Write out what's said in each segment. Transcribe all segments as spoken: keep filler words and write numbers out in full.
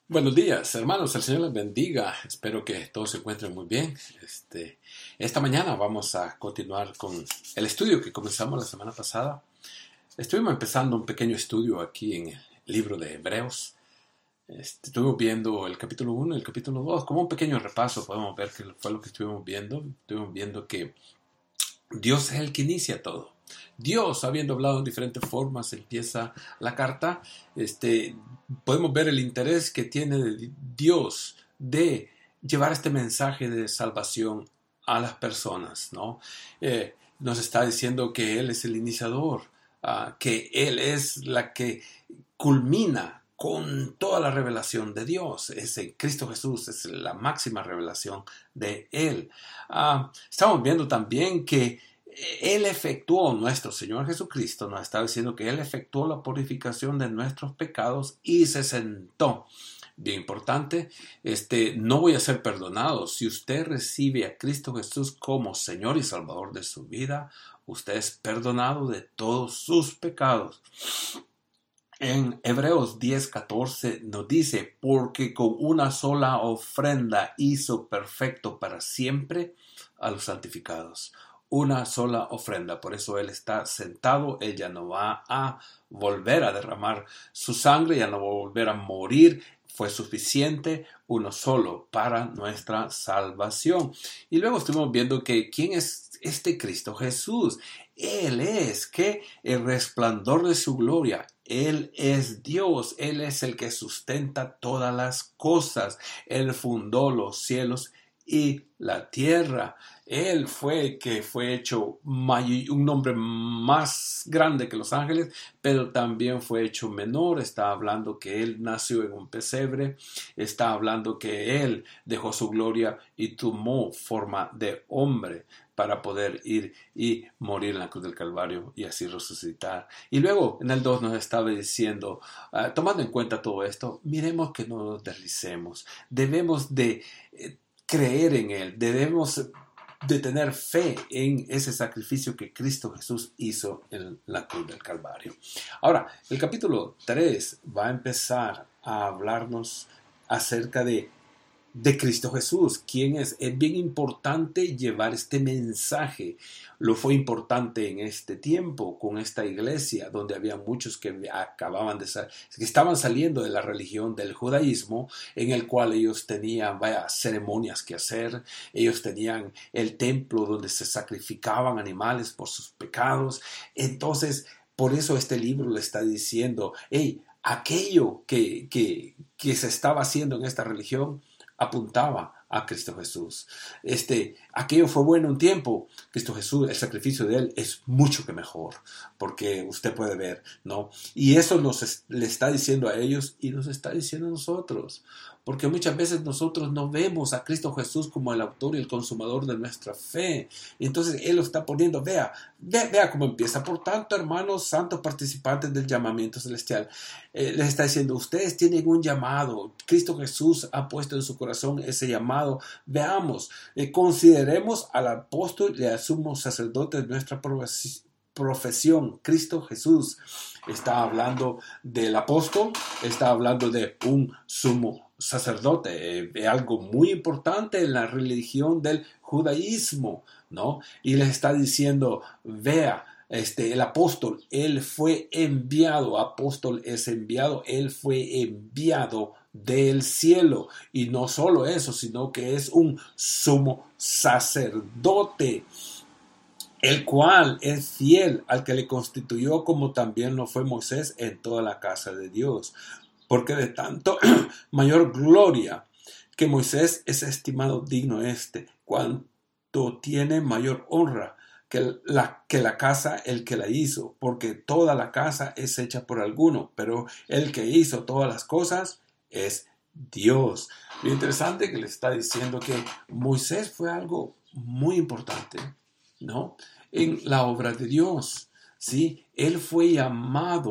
Buenos días, hermanos. El Señor les bendiga. Espero que todos se encuentren muy bien. Este, esta mañana vamos a continuar con el estudio que comenzamos la semana pasada. Estuvimos empezando un pequeño estudio aquí en el libro de Hebreos. Este, estuvimos viendo el capítulo uno y el capítulo dos. Como un pequeño repaso podemos ver qué fue lo que estuvimos viendo. Estuvimos viendo que Dios es el que inicia todo. Dios, habiendo hablado en diferentes formas, empieza la carta. Este, podemos ver el interés que tiene Dios de llevar este mensaje de salvación a las personas, ¿no? Eh, nos está diciendo que Él es el iniciador, uh, que Él es la que culmina con toda la revelación de Dios. Ese Cristo Jesús es la máxima revelación de Él. Uh, estamos viendo también que Él efectuó, nuestro Señor Jesucristo nos está diciendo que Él efectuó la purificación de nuestros pecados y se sentó. Bien importante, este, no voy a ser perdonado. Si usted recibe a Cristo Jesús como Señor y Salvador de su vida, usted es perdonado de todos sus pecados. En Hebreos diez catorce nos dice, porque con una sola ofrenda hizo perfecto para siempre a los santificados. Una sola ofrenda, por eso Él está sentado, Él ya no va a volver a derramar su sangre, ya no va a volver a morir, fue suficiente uno solo para nuestra salvación. Y luego estuvimos viendo que ¿quién es este Cristo Jesús? Él es que el resplandor de su gloria. Él es Dios, Él es el que sustenta todas las cosas. Él fundó los cielos y la tierra. Él fue el que fue hecho un nombre más grande que los ángeles, pero también fue hecho menor. Está hablando que Él nació en un pesebre. Está hablando que Él dejó su gloria y tomó forma de hombre para poder ir y morir en la cruz del Calvario y así resucitar. Y luego en el dos nos estaba diciendo, uh, tomando en cuenta todo esto, miremos que no nos deslicemos. Debemos de eh, creer en Él, debemos de tener fe en ese sacrificio que Cristo Jesús hizo en la cruz del Calvario. Ahora, el capítulo tres va a empezar a hablarnos acerca de de Cristo Jesús. ¿Quién es? Es bien importante llevar este mensaje. Lo fue importante en este tiempo con esta iglesia donde había muchos que acababan de salir, que estaban saliendo de la religión del judaísmo, en el cual ellos tenían vaya, ceremonias que hacer. Ellos tenían el templo donde se sacrificaban animales por sus pecados. Entonces, por eso este libro le está diciendo, hey, aquello que, que, que se estaba haciendo en esta religión apuntaba a Cristo Jesús. Este, aquello fue bueno un tiempo. Cristo Jesús, el sacrificio de Él es mucho que mejor, porque usted puede ver, ¿no? Y eso nos le está diciendo a ellos y nos está diciendo a nosotros, porque muchas veces nosotros no vemos a Cristo Jesús como el autor y el consumador de nuestra fe. Y entonces Él lo está poniendo, vea, vea, vea cómo empieza. Por tanto, hermanos santos participantes del llamamiento celestial, eh, les está diciendo, ustedes tienen un llamado. Cristo Jesús ha puesto en su corazón ese llamado. Veamos, eh, consideremos al apóstol y al sumo sacerdote de nuestra profesión, Cristo Jesús. Está hablando del apóstol, está hablando de un sumo sacerdote, eh, algo muy importante en la religión del judaísmo, ¿no? Y les está diciendo, vea, este, el apóstol, él fue enviado, apóstol es enviado, él fue enviado del cielo. Y no solo eso, sino que es un sumo sacerdote, el cual es fiel al que le constituyó, como también lo fue Moisés en toda la casa de Dios. Porque de tanto mayor gloria que Moisés es estimado digno este, cuanto tiene mayor honra que la, que la casa el que la hizo, porque toda la casa es hecha por alguno, pero el que hizo todas las cosas es Dios. Lo interesante que le está diciendo que Moisés fue algo muy importante, ¿no? En la obra de Dios, ¿sí? Él fue llamado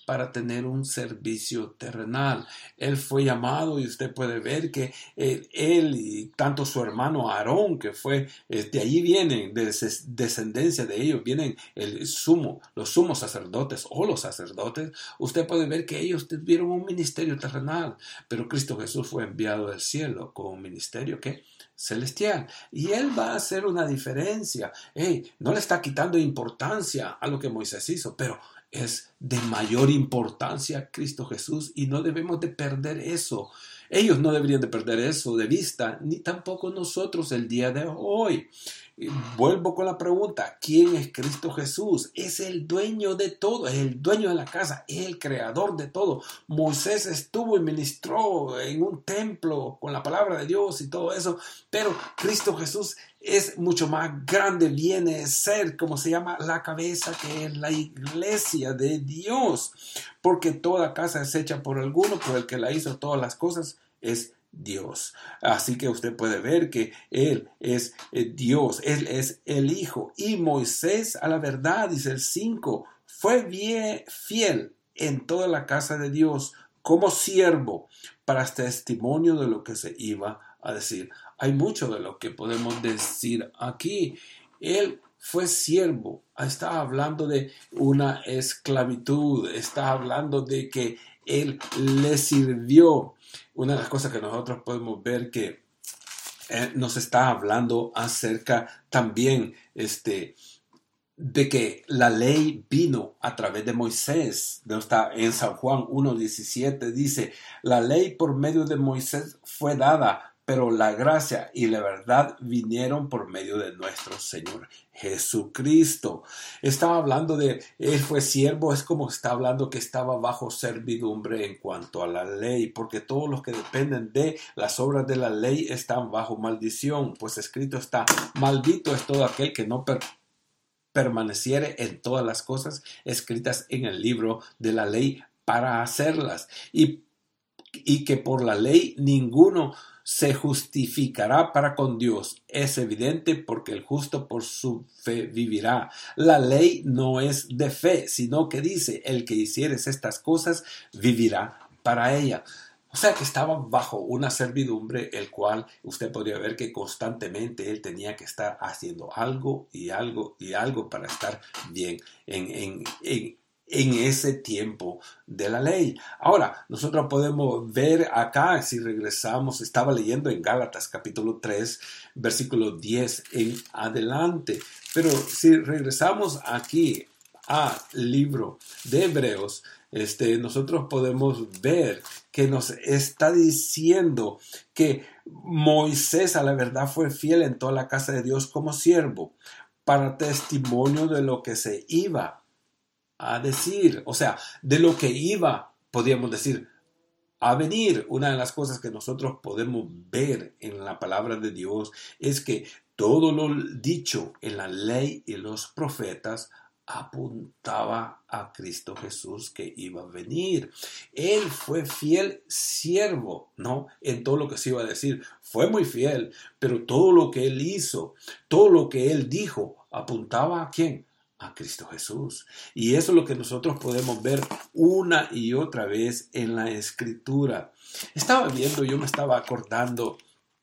para tener un servicio terrenal. Él fue llamado y usted puede ver que eh, él y tanto su hermano Aarón, que fue, eh, de allí vienen, de descendencia de ellos, vienen el sumo, los sumos sacerdotes o los sacerdotes. Usted puede ver que ellos tuvieron un ministerio terrenal, pero Cristo Jesús fue enviado del cielo con un ministerio que celestial, y él va a hacer una diferencia. Hey, no le está quitando importancia a lo que Moisés hizo, pero es de mayor importancia Cristo Jesús y no debemos de perder eso. Ellos no deberían de perder eso de vista, ni tampoco nosotros el día de hoy. Vuelvo con la pregunta, ¿quién es Cristo Jesús? Es el dueño de todo, es el dueño de la casa, es el creador de todo. Moisés estuvo y ministró en un templo con la palabra de Dios y todo eso, pero Cristo Jesús es mucho más grande, viene a ser, como se llama, la cabeza, que es la iglesia de Dios, porque toda casa es hecha por alguno, pero el que la hizo todas las cosas es Dios. Así que usted puede ver que Él es Dios, Él es el Hijo. Y Moisés, a la verdad, dice el cinco, fue bien fiel en toda la casa de Dios como siervo para testimonio de lo que se iba a decir. Hay mucho de lo que podemos decir aquí. Él fue siervo, está hablando de una esclavitud, está hablando de que Él le sirvió. Una de las cosas que nosotros podemos ver que eh, nos está hablando acerca también este, de que la ley vino a través de Moisés. Está en San Juan uno diecisiete, dice, la ley por medio de Moisés fue dada, pero la gracia y la verdad vinieron por medio de nuestro Señor Jesucristo. Estaba hablando de, él fue siervo, es como está hablando que estaba bajo servidumbre en cuanto a la ley, porque todos los que dependen de las obras de la ley están bajo maldición, pues escrito está, maldito es todo aquel que no per permaneciere en todas las cosas escritas en el libro de la ley para hacerlas, y, y que por la ley ninguno se justificará para con Dios. Es evidente porque el justo por su fe vivirá. La ley no es de fe, sino que dice, el que hicieres estas cosas vivirá para ella. O sea que estaba bajo una servidumbre, el cual usted podría ver que constantemente él tenía que estar haciendo algo y algo y algo para estar bien en, en, en en ese tiempo de la ley. Ahora, nosotros podemos ver acá, si regresamos, estaba leyendo en Gálatas capítulo tres, versículo diez en adelante, pero si regresamos aquí al libro de Hebreos, este, nosotros podemos ver que nos está diciendo que Moisés a la verdad fue fiel en toda la casa de Dios como siervo, para testimonio de lo que se iba a decir, o sea, de lo que iba, podríamos decir, a venir. Una de las cosas que nosotros podemos ver en la palabra de Dios es que todo lo dicho en la ley y los profetas apuntaba a Cristo Jesús que iba a venir. Él fue fiel siervo, ¿no? En todo lo que se iba a decir. Fue muy fiel, pero todo lo que él hizo, todo lo que él dijo, apuntaba ¿a quién? A Cristo Jesús. Y eso es lo que nosotros podemos ver una y otra vez en la Escritura. Estaba viendo, yo me estaba acordando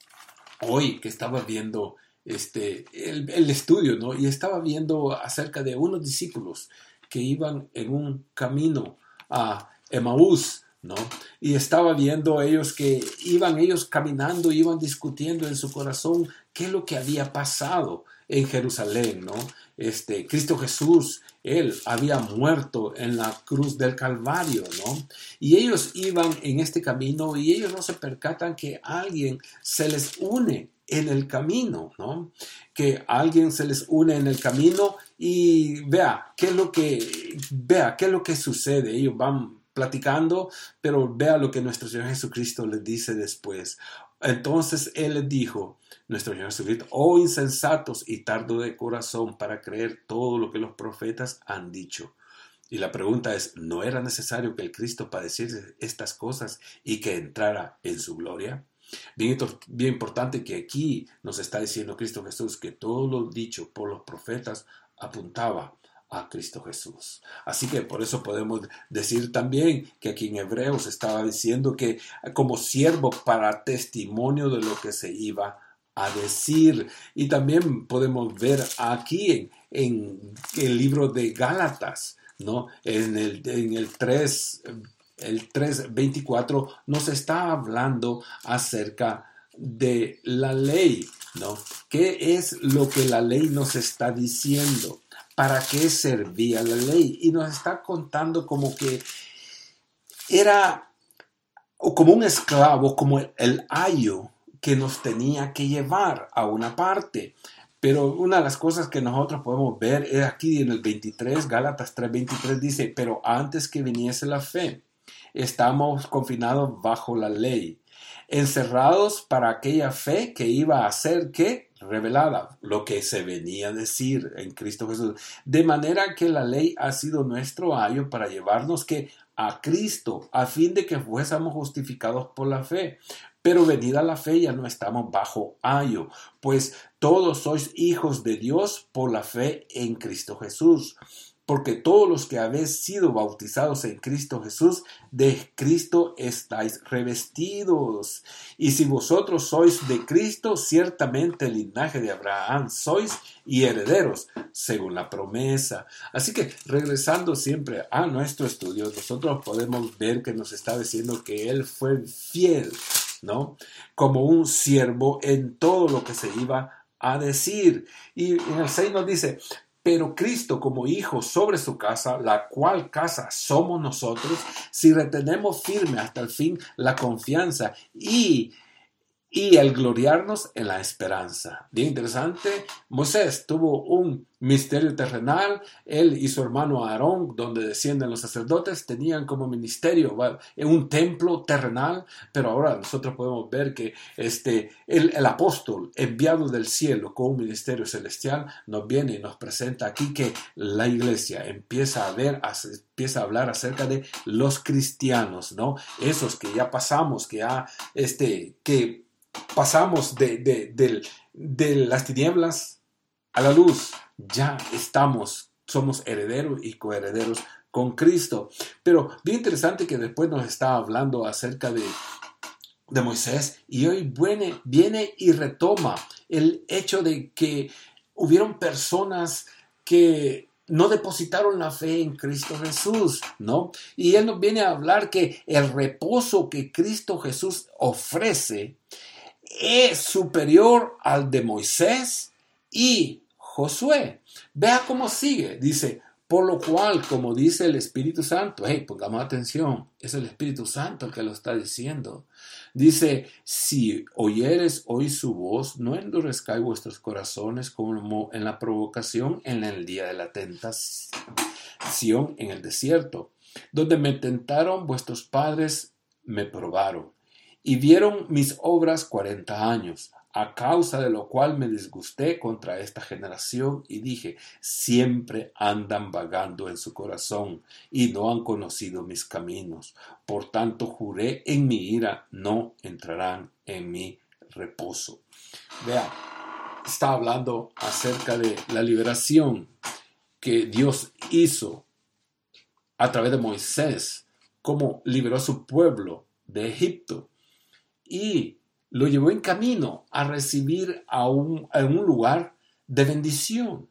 hoy que estaba viendo este, el, el estudio, ¿no? Y estaba viendo acerca de unos discípulos que iban en un camino a Emaús, ¿no? Y estaba viendo ellos que iban ellos caminando, iban discutiendo en su corazón qué es lo que había pasado en Jerusalén, ¿no? Este, Cristo Jesús, Él había muerto en la cruz del Calvario, ¿no? Y ellos iban en este camino y ellos no se percatan que alguien se les une en el camino, ¿no? Que alguien se les une en el camino y vea qué es lo que, vea qué es lo que sucede. Ellos van platicando, pero vea lo que nuestro Señor Jesucristo les dice después. Entonces Él les dijo, nuestro Señor Jesucristo, oh insensatos y tardo de corazón para creer todo lo que los profetas han dicho. Y la pregunta es, ¿no era necesario que el Cristo padeciese estas cosas y que entrara en su gloria? Bien, bien importante que aquí nos está diciendo Cristo Jesús que todo lo dicho por los profetas apuntaba a Cristo Jesús. Así que por eso podemos decir también que aquí en Hebreos estaba diciendo que como siervo para testimonio de lo que se iba a decir. Y también podemos ver aquí en, en el libro de Gálatas, ¿no? En el, en el tres, el tres veinticuatro nos está hablando acerca de la ley, ¿no? ¿Qué es lo que la ley nos está diciendo? ¿Para qué servía la ley? Y nos está contando como que era o como un esclavo, como el, el ayo que nos tenía que llevar a una parte. Pero una de las cosas que nosotros podemos ver es aquí en el veintitrés, Gálatas tres veintitrés dice, pero antes que viniese la fe, estamos confinados bajo la ley, encerrados para aquella fe que iba a ser, ¿qué? Revelada, lo que se venía a decir en Cristo Jesús. De manera que la ley ha sido nuestro ayo para llevarnos que a Cristo, a fin de que fuésemos justificados por la fe. Pero venida la fe ya no estamos bajo ayo, pues todos sois hijos de Dios por la fe en Cristo Jesús. Porque todos los que habéis sido bautizados en Cristo Jesús, de Cristo estáis revestidos. Y si vosotros sois de Cristo, ciertamente el linaje de Abraham sois y herederos, según la promesa. Así que, regresando siempre a nuestro estudio, nosotros podemos ver que nos está diciendo que Él fue fiel, ¿no? Como un siervo en todo lo que se iba a decir. Y en el seis nos dice, pero Cristo como hijo sobre su casa, la cual casa somos nosotros, si retenemos firme hasta el fin la confianza y, y el gloriarnos en la esperanza. Bien interesante, Moisés tuvo un ministerio terrenal, él y su hermano Aarón, donde descienden los sacerdotes, tenían como ministerio un templo terrenal, pero ahora nosotros podemos ver que este, el, el apóstol enviado del cielo con un ministerio celestial nos viene y nos presenta aquí que la iglesia empieza a ver, empieza a hablar acerca de los cristianos, ¿no? Esos que ya pasamos, que ya este, que pasamos de, de, de, de las tinieblas a la luz. Ya estamos, somos herederos y coherederos con Cristo. Pero bien interesante que después nos está hablando acerca de, de Moisés y hoy viene, viene y retoma el hecho de que hubieron personas que no depositaron la fe en Cristo Jesús, ¿no? Y él nos viene a hablar que el reposo que Cristo Jesús ofrece es superior al de Moisés y Josué. Vea cómo sigue. Dice, por lo cual, como dice el Espíritu Santo, hey, pongamos atención, es el Espíritu Santo el que lo está diciendo. Dice, si oyeres hoy su voz, no endurezcáis vuestros corazones como en la provocación en el día de la tentación en el desierto, donde me tentaron vuestros padres, me probaron, y vieron mis obras cuarenta años. A causa de lo cual me disgusté contra esta generación y dije, siempre andan vagando en su corazón y no han conocido mis caminos. Por tanto, juré en mi ira, no entrarán en mi reposo. Vea, está hablando acerca de la liberación que Dios hizo a través de Moisés, cómo liberó a su pueblo de Egipto y lo llevó en camino a recibir a un, a un lugar de bendición.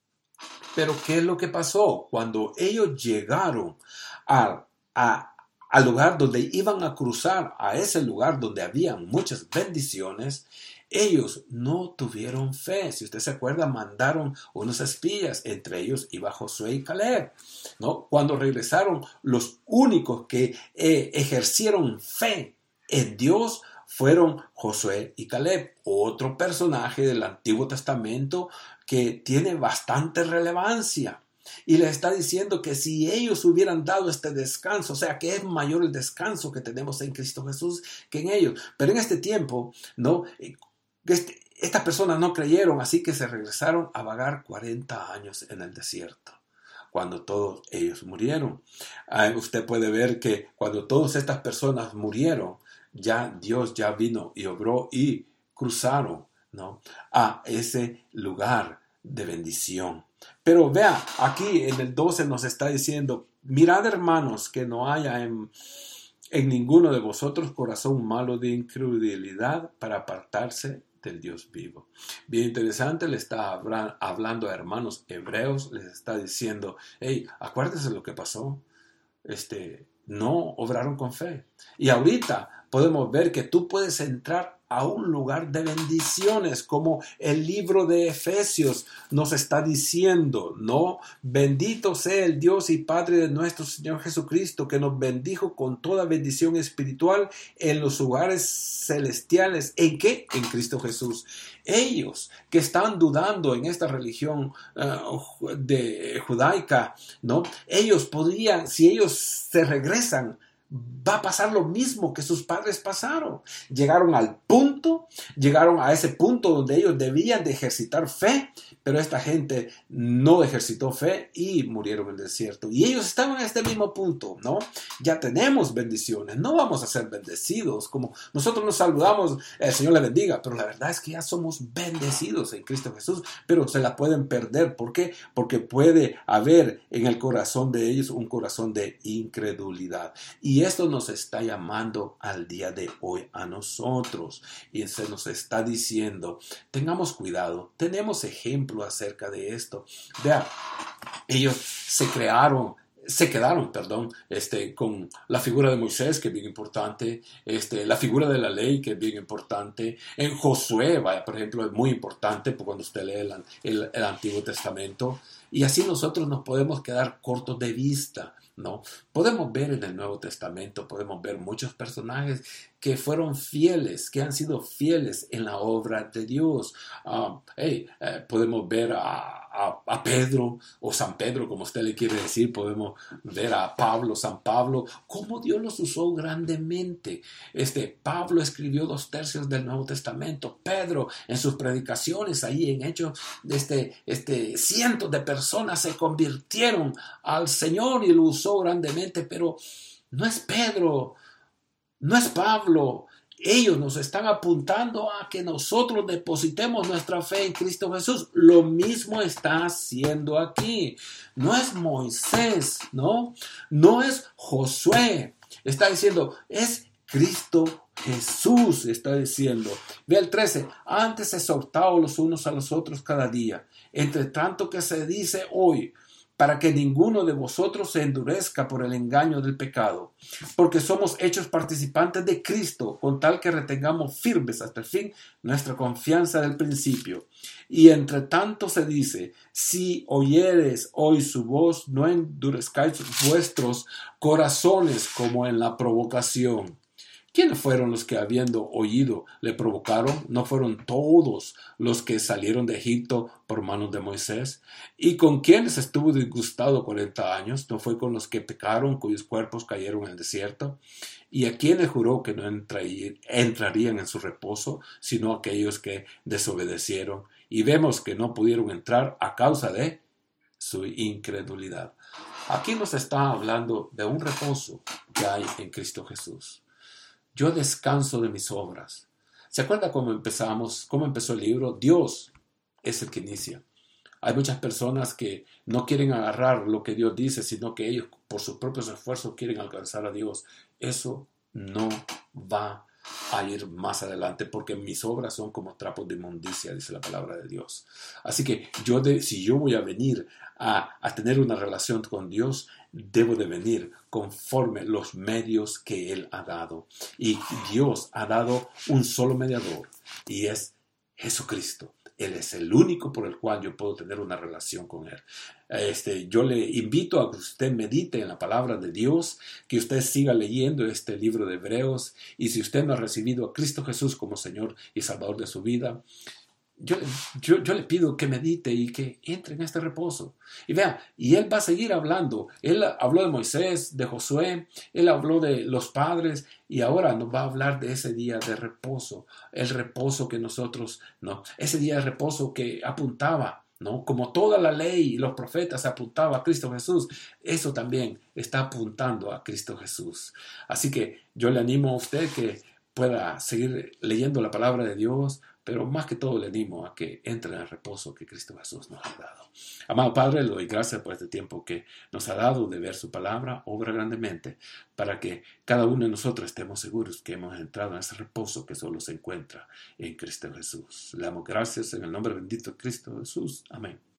Pero ¿qué es lo que pasó? Cuando ellos llegaron a, a, al lugar donde iban a cruzar, a ese lugar donde había muchas bendiciones, ellos no tuvieron fe. Si usted se acuerda, mandaron unos espías, entre ellos iba Josué y Caleb, ¿no? Cuando regresaron, los únicos que eh, ejercieron fe en Dios fueron Josué y Caleb, otro personaje del Antiguo Testamento que tiene bastante relevancia. Y le está diciendo que si ellos hubieran dado este descanso, o sea, que es mayor el descanso que tenemos en Cristo Jesús que en ellos. Pero en este tiempo, ¿no? Este, estas personas no creyeron, así que se regresaron a vagar cuarenta años en el desierto, cuando todos ellos murieron. Ah, usted puede ver que cuando todas estas personas murieron, ya Dios ya vino y obró y cruzaron, ¿no?, a ese lugar de bendición. Pero vea, aquí en el doce nos está diciendo, mirad hermanos, que no haya en, en ninguno de vosotros corazón malo de incredulidad para apartarse del Dios vivo. Bien interesante, le está hablando a hermanos hebreos, les está diciendo, hey, acuérdense lo que pasó, este, no obraron con fe. Y ahorita podemos ver que tú puedes entrar a un lugar de bendiciones, como el libro de Efesios nos está diciendo, ¿no? Bendito sea el Dios y Padre de nuestro Señor Jesucristo, que nos bendijo con toda bendición espiritual en los lugares celestiales. ¿En qué? En Cristo Jesús. Ellos que están dudando en esta religión uh, de, judaica, ¿no? Ellos podrían, si ellos se regresan, va a pasar lo mismo que sus padres pasaron. Llegaron al punto, llegaron a ese punto donde ellos debían de ejercitar fe, pero esta gente no ejercitó fe y murieron en el desierto. Y ellos estaban en este mismo punto, ¿no? Ya tenemos bendiciones, no vamos a ser bendecidos. Como nosotros nos saludamos, el Señor le bendiga, pero la verdad es que ya somos bendecidos en Cristo Jesús, pero se la pueden perder. ¿Por qué? Porque puede haber en el corazón de ellos un corazón de incredulidad. Y Y esto nos está llamando al día de hoy a nosotros. Y se nos está diciendo, tengamos cuidado, tenemos ejemplo acerca de esto. Vea, ellos se crearon, se quedaron, perdón, este, con la figura de Moisés, que es bien importante, este, la figura de la ley, que es bien importante. En Josué, vaya, por ejemplo, es muy importante cuando usted lee el, el, el Antiguo Testamento. Y así nosotros nos podemos quedar cortos de vista, ¿no? Podemos ver en el Nuevo Testamento, podemos ver muchos personajes que fueron fieles, que han sido fieles en la obra de Dios. Uh, hey, eh, podemos ver a, a, a Pedro o San Pedro, como usted le quiere decir. Podemos ver a Pablo, San Pablo, cómo Dios los usó grandemente. Este, Pablo escribió dos tercios del Nuevo Testamento. Pedro en sus predicaciones, ahí en Hechos, este, este, cientos de personas se convirtieron al Señor y lo usó grandemente, pero no es Pedro, no es Pablo. Ellos nos están apuntando a que nosotros depositemos nuestra fe en Cristo Jesús. Lo mismo está haciendo aquí. No es Moisés, ¿no? No es Josué. Está diciendo, es Cristo Jesús, está diciendo. Ve el trece, antes exhortaos los unos a los otros cada día, entre tanto que se dice hoy, para que ninguno de vosotros se endurezca por el engaño del pecado, porque somos hechos participantes de Cristo, con tal que retengamos firmes hasta el fin nuestra confianza del principio. Y entre tanto se dice, si oyeres hoy su voz, no endurezcáis vuestros corazones como en la provocación. ¿Quiénes fueron los que, habiendo oído, le provocaron? ¿No fueron todos los que salieron de Egipto por manos de Moisés? ¿Y con quiénes estuvo disgustado cuarenta años? ¿No fue con los que pecaron, cuyos cuerpos cayeron en el desierto? ¿Y a quiénes juró que no entrarían en su reposo, sino aquellos que desobedecieron? Y vemos que no pudieron entrar a causa de su incredulidad. Aquí nos está hablando de un reposo que hay en Cristo Jesús. Yo descanso de mis obras. ¿Se acuerda cómo empezamos? ¿Cómo empezó el libro? Dios es el que inicia. Hay muchas personas que no quieren agarrar lo que Dios dice, sino que ellos por sus propios esfuerzos quieren alcanzar a Dios. Eso no va a ir más adelante, porque mis obras son como trapos de inmundicia, dice la palabra de Dios. Así que yo de, si yo voy a venir a, a tener una relación con Dios, debo de venir conforme los medios que Él ha dado. Y Dios ha dado un solo mediador, y es Jesucristo. Él es el único por el cual yo puedo tener una relación con Él. Este, yo le invito a que usted medite en la palabra de Dios, que usted siga leyendo este libro de Hebreos, y si usted no ha recibido a Cristo Jesús como Señor y Salvador de su vida, Yo, yo, yo le pido que medite y que entre en este reposo. Y vea, y él va a seguir hablando. Él habló de Moisés, de Josué, él habló de los padres, y ahora nos va a hablar de ese día de reposo. El reposo que nosotros, no, ese día de reposo que apuntaba, ¿no? Como toda la ley y los profetas apuntaban a Cristo Jesús, eso también está apuntando a Cristo Jesús. Así que yo le animo a usted que pueda seguir leyendo la palabra de Dios, pero más que todo le animo a que entre en el reposo que Cristo Jesús nos ha dado. Amado Padre, le doy gracias por este tiempo que nos ha dado de ver su palabra, obra grandemente, para que cada uno de nosotros estemos seguros que hemos entrado en ese reposo que solo se encuentra en Cristo Jesús. Le damos gracias en el nombre bendito de Cristo Jesús. Amén.